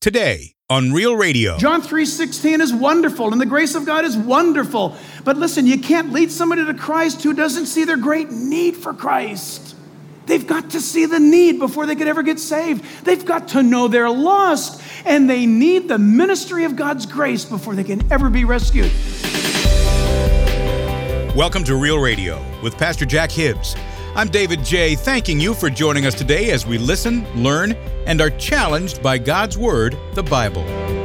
today on Real Radio. John 3:16 is wonderful, and the grace of God is wonderful. But listen, you can't lead somebody to Christ who doesn't see their great need for Christ. They've got to see the need before they could ever get saved. They've got to know they're lost, and they need the ministry of God's grace before they can ever be rescued. Welcome to Real Radio with Pastor Jack Hibbs. I'm David J., thanking you for joining us today as we listen, learn, and are challenged by God's Word, the Bible.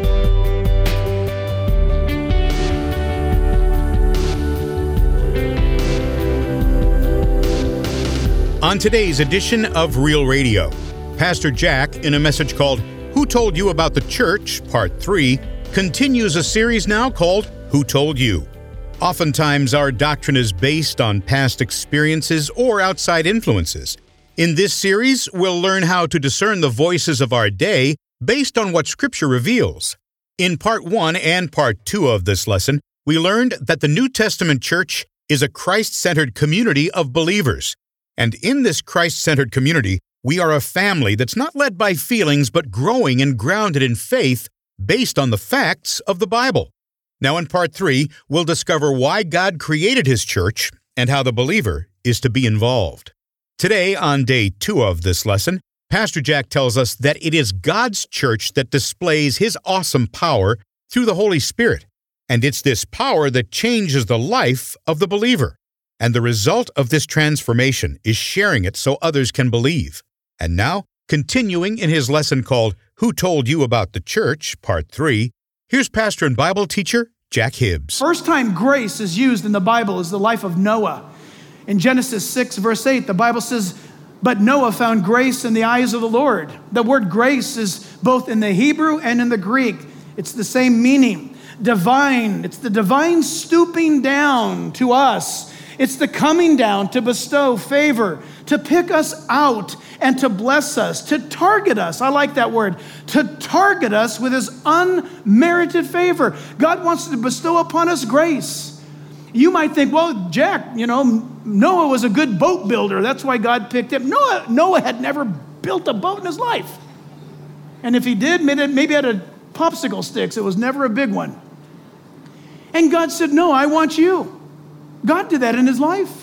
On today's edition of Real Radio, Pastor Jack, in a message called Who Told You About the Church, Part 3, continues a series now called Who Told You? Oftentimes, our doctrine is based on past experiences or outside influences. In this series, we'll learn how to discern the voices of our day based on what Scripture reveals. In Part 1 and Part 2 of this lesson, we learned that the New Testament church is a Christ-centered community of believers. And in this Christ-centered community, we are a family that's not led by feelings but growing and grounded in faith based on the facts of the Bible. Now in Part 3, we'll discover why God created His church and how the believer is to be involved. Today, on Day 2 of this lesson, Pastor Jack tells us that it is God's church that displays His awesome power through the Holy Spirit, and it's this power that changes the life of the believer. And the result of this transformation is sharing it so others can believe. And now, continuing in his lesson called Who Told You About the Church, Part 3, here's pastor and Bible teacher Jack Hibbs. First time grace is used in the Bible is the life of Noah. In Genesis 6, verse 8, the Bible says, "But Noah found grace in the eyes of the Lord." The word grace is both in the Hebrew and in the Greek. It's the same meaning. Divine. It's the divine stooping down to us. It's the coming down to bestow favor, to pick us out and to bless us, to target us. I like that word. To target us with His unmerited favor. God wants to bestow upon us grace. You might think, well, Jack, Noah was a good boat builder. That's why God picked him. Noah had never built a boat in his life. And if he did, maybe had a popsicle sticks. It was never a big one. And God said, no, I want you. God did that in his life.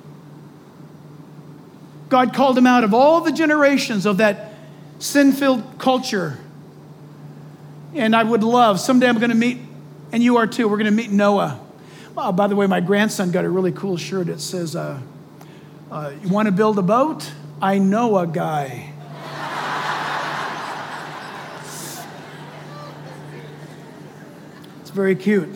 God called him out of all the generations of that sin-filled culture. And I would love, someday I'm going to meet, and you are too, we're going to meet Noah. Oh, by the way, my grandson got a really cool shirt. It says, you want to build a boat? I know a guy. It's very cute,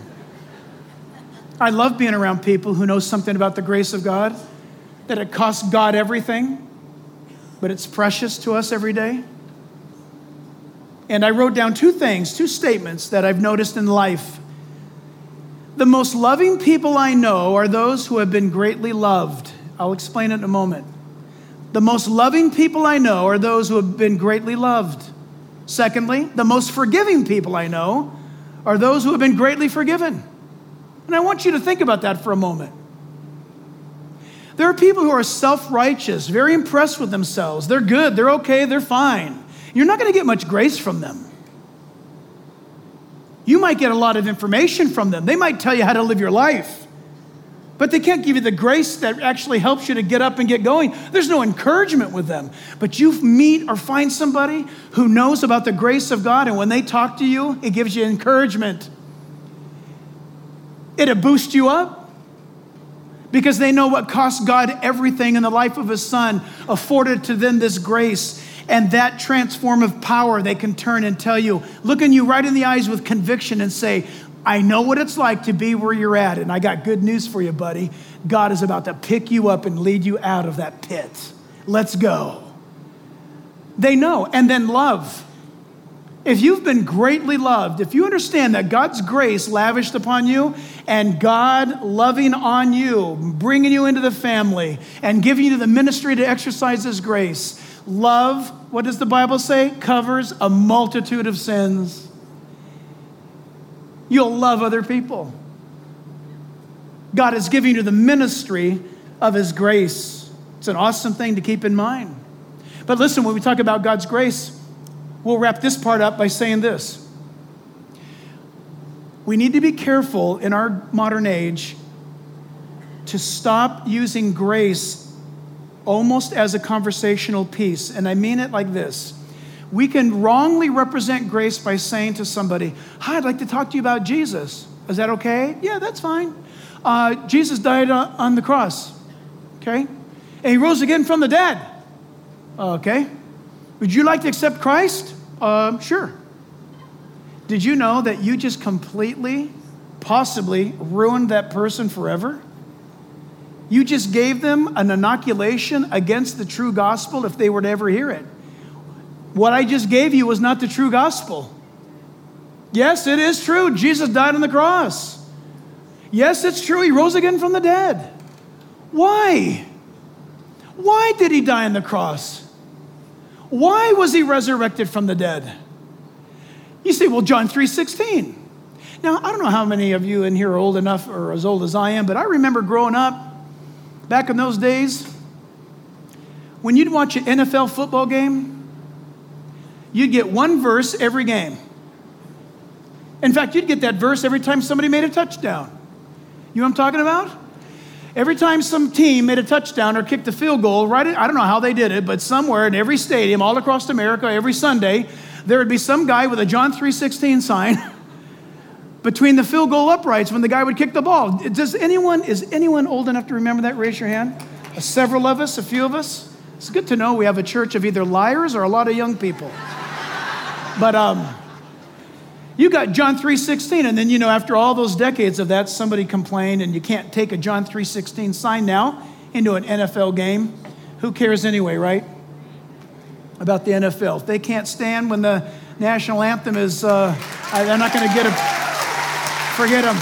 I love being around people who know something about the grace of God, that it costs God everything, but it's precious to us every day. And I wrote down two statements that I've noticed in life. The most loving people I know are those who have been greatly loved. I'll explain it in a moment. The most loving people I know are those who have been greatly loved. Secondly, the most forgiving people I know are those who have been greatly forgiven. And I want you to think about that for a moment. There are people who are self-righteous, very impressed with themselves. They're good, they're okay, they're fine. You're not going to get much grace from them. You might get a lot of information from them. They might tell you how to live your life. But they can't give you the grace that actually helps you to get up and get going. There's no encouragement with them. But you meet or find somebody who knows about the grace of God, and when they talk to you, it gives you encouragement. It'll boost you up because they know what cost God everything in the life of His Son, afforded to them this grace. And that transformative power they can turn and tell you, looking you right in the eyes with conviction and say, I know what it's like to be where you're at, and I got good news for you, buddy. God is about to pick you up and lead you out of that pit. Let's go. They know. And then love. If you've been greatly loved, if you understand that God's grace lavished upon you and God loving on you, bringing you into the family and giving you the ministry to exercise His grace, love, what does the Bible say? Covers a multitude of sins. You'll love other people. God is giving you the ministry of His grace. It's an awesome thing to keep in mind. But listen, when we talk about God's grace, we'll wrap this part up by saying this. We need to be careful in our modern age to stop using grace almost as a conversational piece. And I mean it like this. We can wrongly represent grace by saying to somebody, hi, I'd like to talk to you about Jesus. Is that okay? Yeah, that's fine. Jesus died on the cross. Okay? And he rose again from the dead. Okay. Would you like to accept Christ? Sure. Did you know that you just completely, possibly ruined that person forever? You just gave them an inoculation against the true gospel if they were to ever hear it. What I just gave you was not the true gospel. Yes, it is true. Jesus died on the cross. Yes, it's true. He rose again from the dead. Why? Why did he die on the cross? Why was he resurrected from the dead? You say, well, John 3:16. Now, I don't know how many of you in here are old enough or as old as I am, but I remember growing up, back in those days, when you'd watch an NFL football game, you'd get one verse every game. In fact, you'd get that verse every time somebody made a touchdown. You know what I'm talking about? Every time some team made a touchdown or kicked a field goal, I don't know how they did it, but somewhere in every stadium all across America, every Sunday, there would be some guy with a John 3:16 sign between the field goal uprights when the guy would kick the ball. Is anyone old enough to remember that? Raise your hand. Several of us, a few of us. It's good to know we have a church of either liars or a lot of young people. But you got John 3:16, and then, after all those decades of that, somebody complained, and you can't take a John 3:16 sign now into an NFL game. Who cares anyway, right? About the NFL. If they can't stand when the national anthem is, they're not going to get it. Forget them.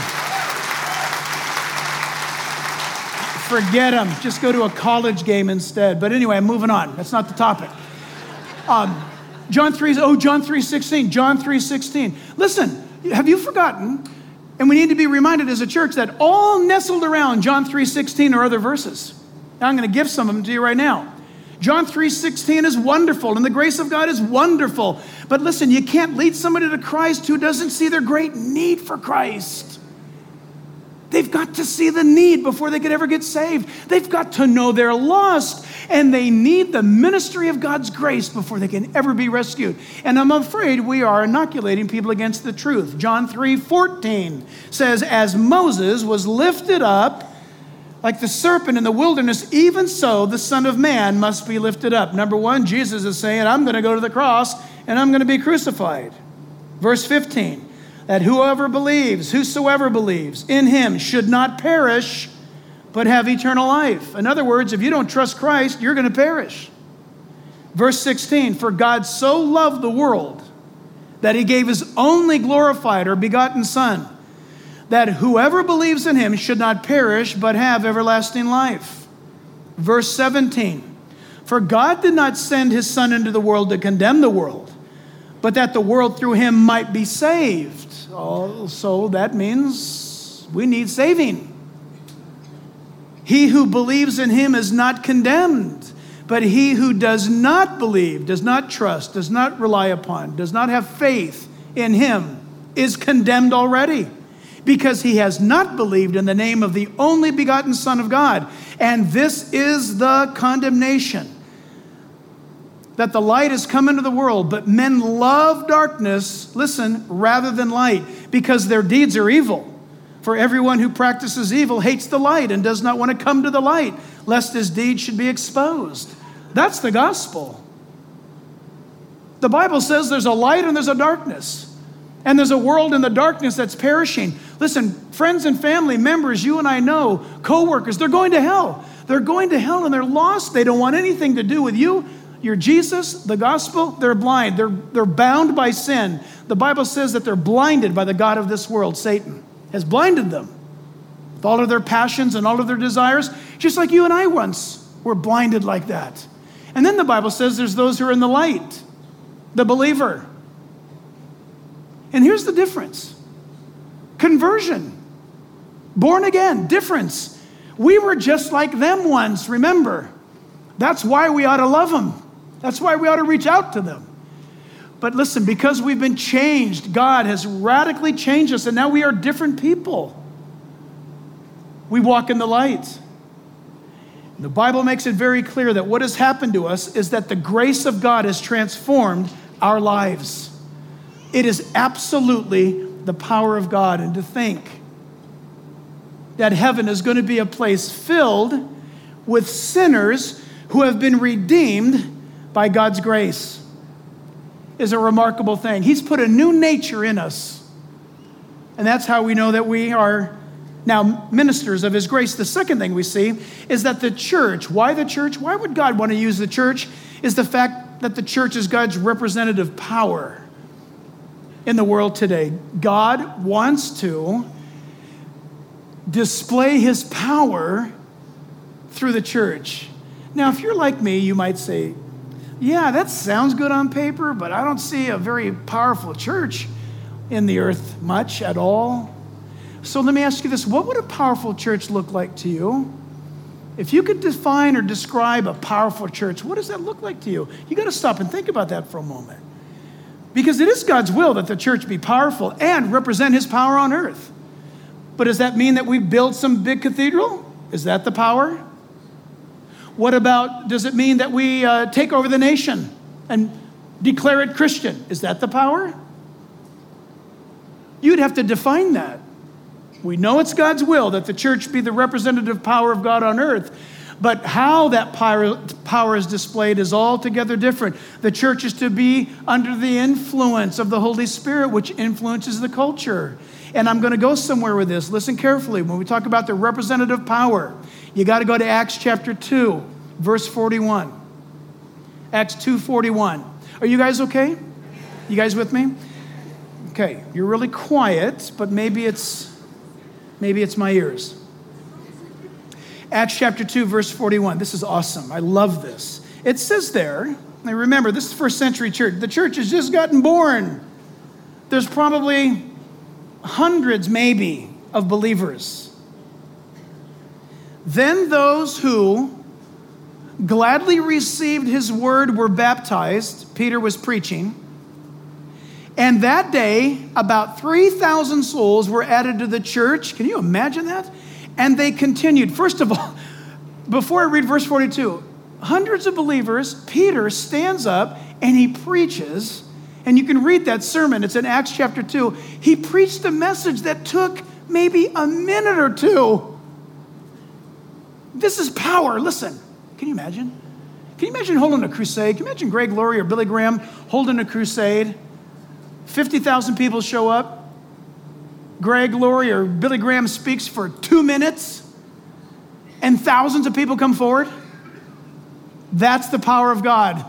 Forget them. Just go to a college game instead. But anyway, I'm moving on. That's not the topic. John 3:16. John 3:16. Listen, have you forgotten? And we need to be reminded as a church that all nestled around John 3:16 are other verses. Now, I'm going to give some of them to you right now. John 3:16 is wonderful, and the grace of God is wonderful. But listen, you can't lead somebody to Christ who doesn't see their great need for Christ. They've got to see the need before they could ever get saved. They've got to know they're lost, and they need the ministry of God's grace before they can ever be rescued. And I'm afraid we are inoculating people against the truth. John 3:14 says, as Moses was lifted up like the serpent in the wilderness, even so the Son of Man must be lifted up. Number one, Jesus is saying, I'm going to go to the cross and I'm going to be crucified. Verse 15, that whosoever believes in him should not perish, but have eternal life. In other words, if you don't trust Christ, you're going to perish. Verse 16, for God so loved the world that he gave his only glorified or begotten Son, that whoever believes in him should not perish, but have everlasting life. Verse 17, for God did not send his Son into the world to condemn the world, but that the world through him might be saved. So that means we need saving. He who believes in him is not condemned, but he who does not believe, does not trust, does not rely upon, does not have faith in him is condemned already, because he has not believed in the name of the only begotten Son of God. And this is the condemnation, that the light has come into the world, but men love darkness, listen, rather than light, because their deeds are evil. For everyone who practices evil hates the light and does not want to come to the light, lest his deeds should be exposed. That's the gospel. The Bible says there's a light and there's a darkness. And there's a world in the darkness that's perishing. Listen, friends and family members, you and I know, co-workers, they're going to hell. They're going to hell and they're lost. They don't want anything to do with you. You're Jesus, the gospel, they're blind. They're bound by sin. The Bible says that they're blinded by the god of this world, Satan, has blinded them with all of their passions and all of their desires, just like you and I once were blinded like that. And then the Bible says there's those who are in the light, the believer. And here's the difference. Conversion, born again, difference. We were just like them once, remember. That's why we ought to love them. That's why we ought to reach out to them. But listen, because we've been changed, God has radically changed us, and now we are different people. We walk in the light. The Bible makes it very clear that what has happened to us is that the grace of God has transformed our lives. It is absolutely the power of God. And to think that heaven is going to be a place filled with sinners who have been redeemed by God's grace is a remarkable thing. He's put a new nature in us. And that's how we know that we are now ministers of His grace. The second thing we see is that the church, why the church? Why would God want to use the church? Is the fact that the church is God's representative power in the world today. God wants to display His power through the church. Now, if you're like me, you might say, yeah, that sounds good on paper, but I don't see a very powerful church in the earth much at all. So let me ask you this. What would a powerful church look like to you? If you could define or describe a powerful church, what does that look like to you? You got to stop and think about that for a moment. Because it is God's will that the church be powerful and represent His power on earth. But does that mean that we build some big cathedral? Is that the power? What about, does it mean that we take over the nation and declare it Christian? Is that the power? You'd have to define that. We know it's God's will that the church be the representative power of God on earth, but how that power is displayed is altogether different. The church is to be under the influence of the Holy Spirit, which influences the culture. And I'm going to go somewhere with this. Listen carefully. When we talk about the representative power, you got to go to Acts chapter 2, verse 41. Acts 2:41. Are you guys okay? You guys with me? Okay, you're really quiet, but maybe it's my ears. Acts chapter 2, verse 41. This is awesome. I love this. It says there, now remember, this is first century church. The church has just gotten born. There's probably hundreds, maybe, of believers. Then those who gladly received His word were baptized. Peter was preaching. And that day, about 3,000 souls were added to the church. Can you imagine that? And they continued. First of all, before I read verse 42, hundreds of believers, Peter stands up and he preaches. And you can read that sermon. It's in Acts chapter 2. He preached a message that took maybe a minute or two. This is power. Listen, can you imagine? Can you imagine holding a crusade? Can you imagine Greg Laurie or Billy Graham holding a crusade? 50,000 people show up. Greg Laurie or Billy Graham speaks for 2 minutes, and thousands of people come forward. That's the power of God.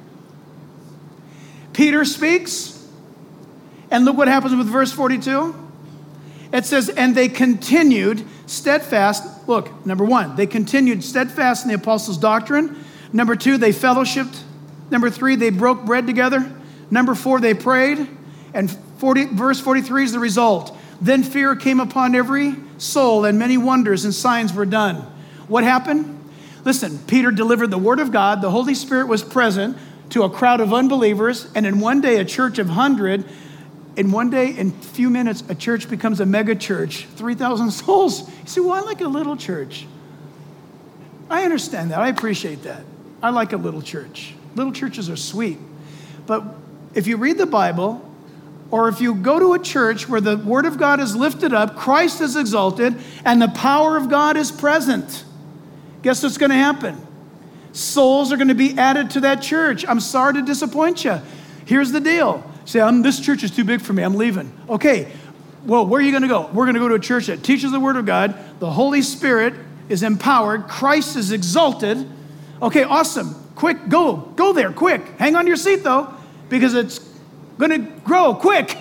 Peter speaks, and look what happens with verse 42. It says, and they continued steadfast. Look, number one, they continued steadfast in the apostles' doctrine. Number two, they fellowshiped. Number three, they broke bread together. Number four, they prayed. And verse 43 is the result. Then fear came upon every soul, and many wonders and signs were done. What happened? Listen, Peter delivered the word of God. The Holy Spirit was present to a crowd of unbelievers. And in one day, a church of 100. In one day, in a few minutes, a church becomes a mega church. 3,000 souls. You say, well, I like a little church. I understand that. I appreciate that. I like a little church. Little churches are sweet. But if you read the Bible, or if you go to a church where the word of God is lifted up, Christ is exalted, and the power of God is present, guess what's going to happen? Souls are going to be added to that church. I'm sorry to disappoint you. Here's the deal. Say, this church is too big for me. I'm leaving. Okay, well, where are you going to go? We're going to go to a church that teaches the word of God. The Holy Spirit is empowered. Christ is exalted. Okay, awesome. Quick, go there, quick. Hang on to your seat, though, because it's going to grow quick.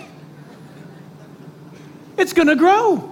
It's going to grow.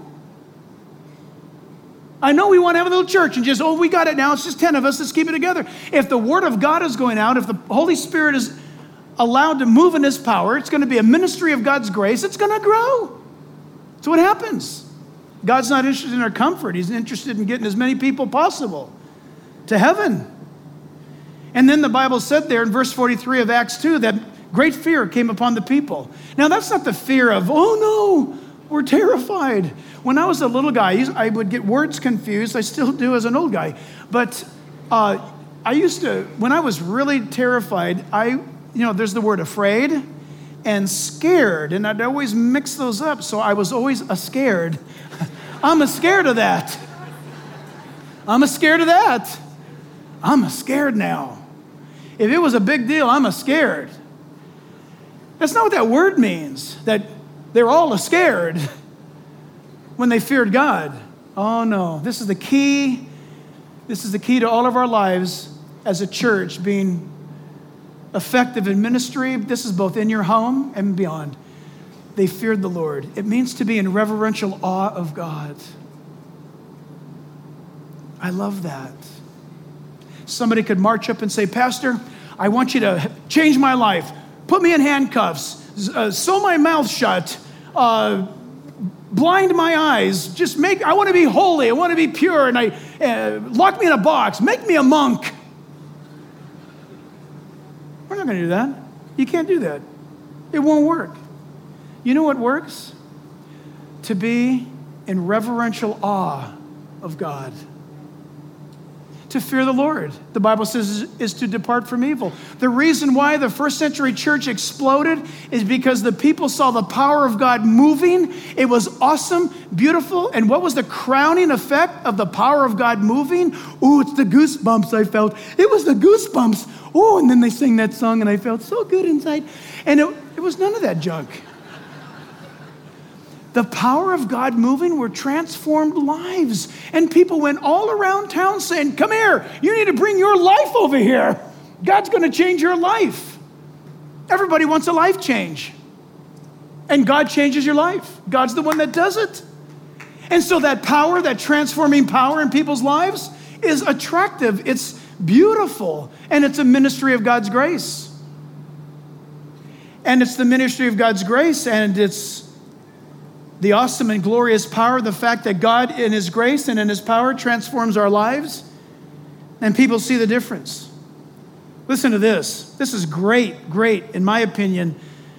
I know we want to have a little church and just, we got it now. It's just 10 of us. Let's keep it together. If the word of God is going out, if the Holy Spirit is allowed to move in His power, it's going to be a ministry of God's grace. It's going to grow. That's what happens. God's not interested in our comfort. He's interested in getting as many people possible to heaven. And then the Bible said there in verse 43 of Acts 2 that Great fear came upon the people. Now, that's not the fear of, oh no, we're terrified. When I was a little guy, I would get words confused. I still do as an old guy. But I used to, when I was really terrified, there's the word afraid and scared, and I'd always mix those up. So I was always scared. I'm scared of that. I'm scared of that. I'm scared now. If it was a big deal, I'm scared. That's not what that word means, that they're all scared when they feared God. Oh no, this is the key. This is the key to all of our lives as a church being effective in ministry. This is both in your home and beyond. They feared the Lord. It means to be in reverential awe of God. I love that. Somebody could march up and say, Pastor, I want you to change my life. Put me in handcuffs. Sew my mouth shut. Blind my eyes. I want to be holy. I want to be pure. And lock me in a box. Make me a monk. We're not going to do that. You can't do that. It won't work. You know what works? To be in reverential awe of God. To fear the Lord, the Bible says, is to depart from evil. The reason why the first century church exploded is because the people saw the power of God moving. It was awesome, beautiful. And what was the crowning effect of the power of God moving? Oh, it's the goosebumps I felt. It was the goosebumps. Oh, and then they sang that song and I felt so good inside. And it was none of that junk. The power of God moving were transformed lives. And people went all around town saying, come here, you need to bring your life over here. God's going to change your life. Everybody wants a life change. And God changes your life. God's the one that does it. And so that power, that transforming power in people's lives is attractive. It's beautiful. And it's a ministry of God's grace. And it's the ministry of God's grace, and it's the awesome and glorious power, the fact that God in His grace and in His power transforms our lives, and people see the difference. Listen to this. This is great, in my opinion,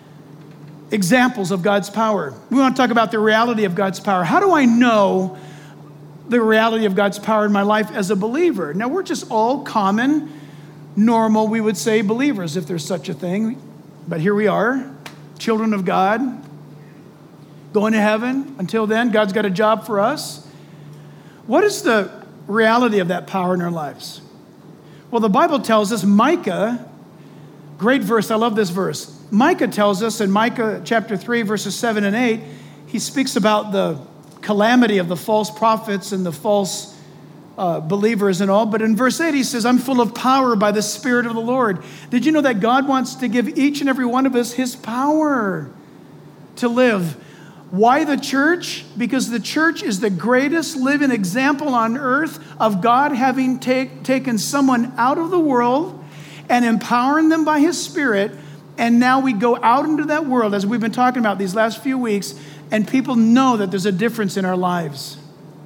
examples of God's power. We want to talk about the reality of God's power. How do I know the reality of God's power in my life as a believer? Now, we're just all common, normal, we would say, believers, if there's such a thing. But here we are, children of God, going to heaven. Until then, God's got a job for us. What is the reality of that power in our lives? Well, the Bible tells us, Micah, great verse, I love this verse. Micah tells us in Micah chapter 3, verses 7 and 8, he speaks about the calamity of the false prophets and the false believers and all. But in verse 8, he says, I'm full of power by the Spirit of the Lord. Did you know that God wants to give each and every one of us His power to live? Why the church? Because the church is the greatest living example on earth of God having taken someone out of the world and empowering them by His Spirit. And now we go out into that world, as we've been talking about these last few weeks, and people know that there's a difference in our lives.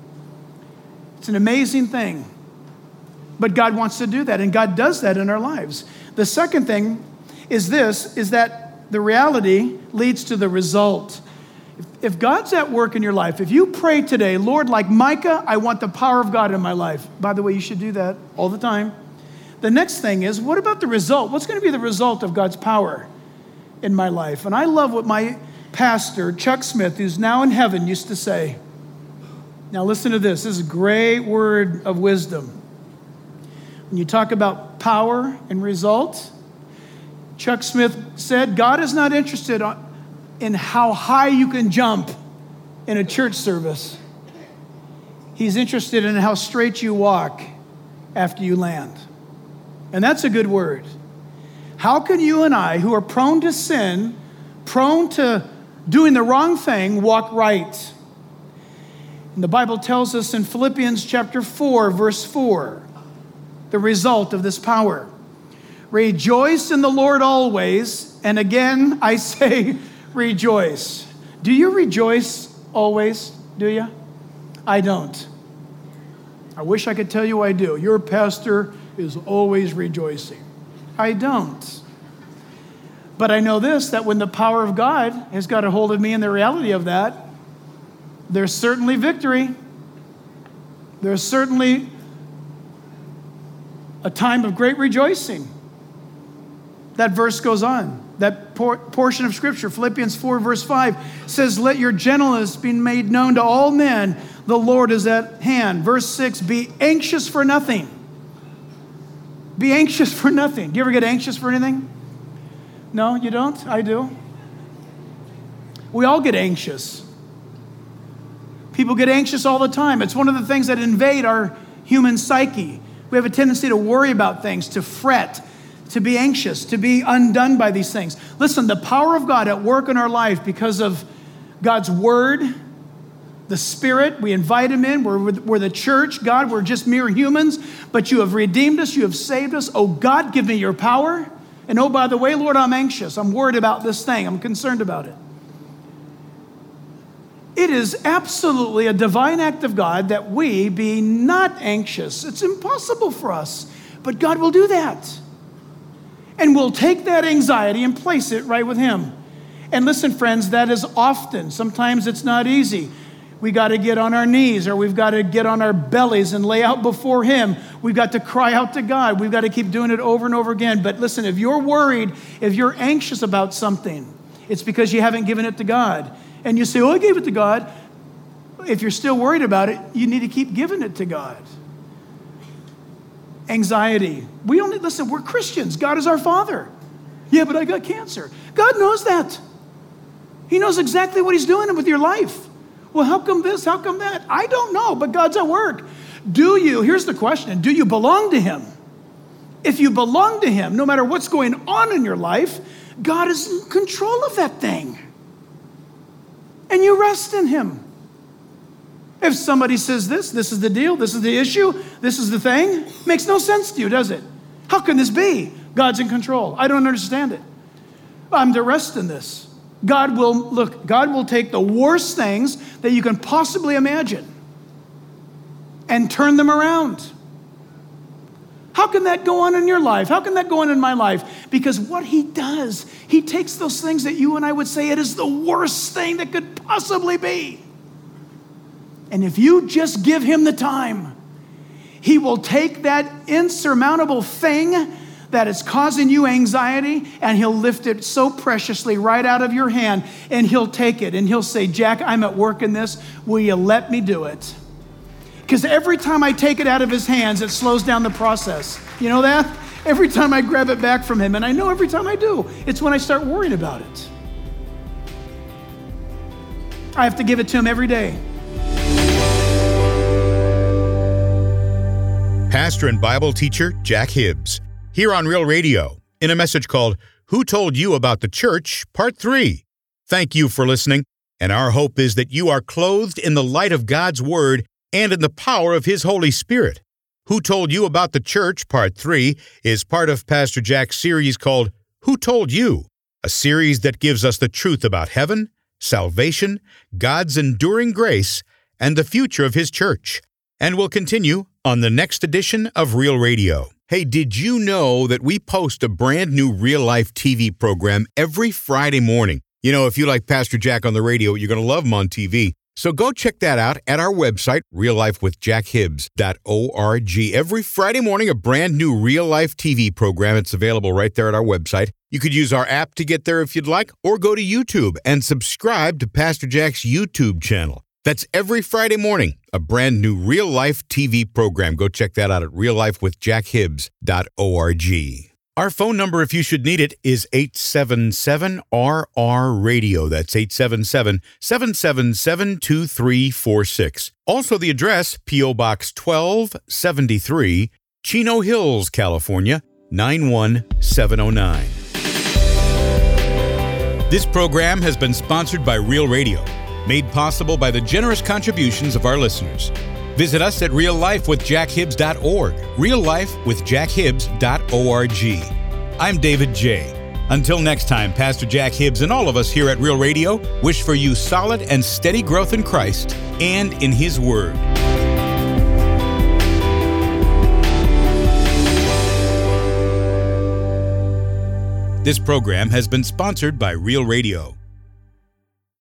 It's an amazing thing. But God wants to do that, and God does that in our lives. The second thing is that the reality leads to the result. If God's at work in your life, if you pray today, Lord, like Micah, I want the power of God in my life. By the way, you should do that all the time. The next thing is, what about the result? What's going to be the result of God's power in my life? And I love what my pastor, Chuck Smith, who's now in heaven, used to say. Now listen to this. This is a great word of wisdom. When you talk about power and result, Chuck Smith said, God is not interested in how high you can jump in a church service. He's interested in how straight you walk after you land. And that's a good word. How can you and I, who are prone to sin, prone to doing the wrong thing, walk right? And the Bible tells us in Philippians chapter 4, verse 4, the result of this power. Rejoice in the Lord always. And again, I say, rejoice. Do you rejoice always? Do you? I don't. I wish I could tell you I do. Your pastor is always rejoicing. I don't. But I know this, that when the power of God has got a hold of me and the reality of that, there's certainly victory. There's certainly a time of great rejoicing. That verse goes on. That portion of Scripture, Philippians 4, verse 5, says, let your gentleness be made known to all men. The Lord is at hand. Verse 6, be anxious for nothing. Be anxious for nothing. Do you ever get anxious for anything? No, you don't? I do. We all get anxious. People get anxious all the time. It's one of the things that invade our human psyche. We have a tendency to worry about things, to fret, to be anxious, to be undone by these things. Listen, the power of God at work in our life because of God's Word, the Spirit, we invite Him in. We're the church. God, we're just mere humans, but you have redeemed us. You have saved us. Oh, God, give me your power. And oh, by the way, Lord, I'm anxious. I'm worried about this thing. I'm concerned about it. It is absolutely a divine act of God that we be not anxious. It's impossible for us, but God will do that. And we'll take that anxiety and place it right with Him. And listen, friends, that is often. Sometimes it's not easy. We got to get on our knees, or we've got to get on our bellies and lay out before Him. We've got to cry out to God. We've got to keep doing it over and over again. But listen, if you're worried, if you're anxious about something, it's because you haven't given it to God. And you say, oh, I gave it to God. If you're still worried about it, you need to keep giving it to God. Anxiety. Listen, we're Christians. God is our Father. Yeah, but I got cancer. God knows that. He knows exactly what He's doing with your life. Well, how come this? How come that? I don't know, but God's at work. Here's the question, do you belong to Him? If you belong to Him, no matter what's going on in your life, God is in control of that thing. And you rest in Him. If somebody says this is the deal, this is the issue, this is the thing, makes no sense to you, does it? How can this be? God's in control. I don't understand it. I'm to rest in this. God will take the worst things that you can possibly imagine and turn them around. How can that go on in your life? How can that go on in my life? Because what He does, He takes those things that you and I would say it is the worst thing that could possibly be. And if you just give Him the time, He will take that insurmountable thing that is causing you anxiety, and He'll lift it so preciously right out of your hand, and He'll take it, and He'll say, Jack, I'm at work in this. Will you let me do it? Because every time I take it out of His hands, it slows down the process. You know that? Every time I grab it back from Him, and I know every time I do, it's when I start worrying about it. I have to give it to Him every day. Pastor and Bible teacher Jack Hibbs, here on Real Radio, in a message called Who Told You About the Church, Part 3. Thank you for listening, and our hope is that you are clothed in the light of God's Word and in the power of His Holy Spirit. Who Told You About the Church, Part 3, is part of Pastor Jack's series called Who Told You?, a series that gives us the truth about heaven, salvation, God's enduring grace, and the future of His church. And we'll continue on the next edition of Real Radio. Hey, did you know that we post a brand new real-life TV program every Friday morning? You know, if you like Pastor Jack on the radio, you're going to love him on TV. So go check that out at our website, reallifewithjackhibbs.org. Every Friday morning, a brand new real-life TV program. It's available right there at our website. You could use our app to get there if you'd like, or go to YouTube and subscribe to Pastor Jack's YouTube channel. That's every Friday morning, a brand new real-life TV program. Go check that out at reallifewithjackhibbs.org. Our phone number, if you should need it, is 877-RR-RADIO. That's 877-777-2346. Also, the address, P.O. Box 1273, Chino Hills, California, 91709. This program has been sponsored by Real Radio, made possible by the generous contributions of our listeners. Visit us at reallifewithjackhibbs.org, reallifewithjackhibbs.org. I'm David J. Until next time, Pastor Jack Hibbs and all of us here at Real Radio wish for you solid and steady growth in Christ and in His Word. This program has been sponsored by Real Radio.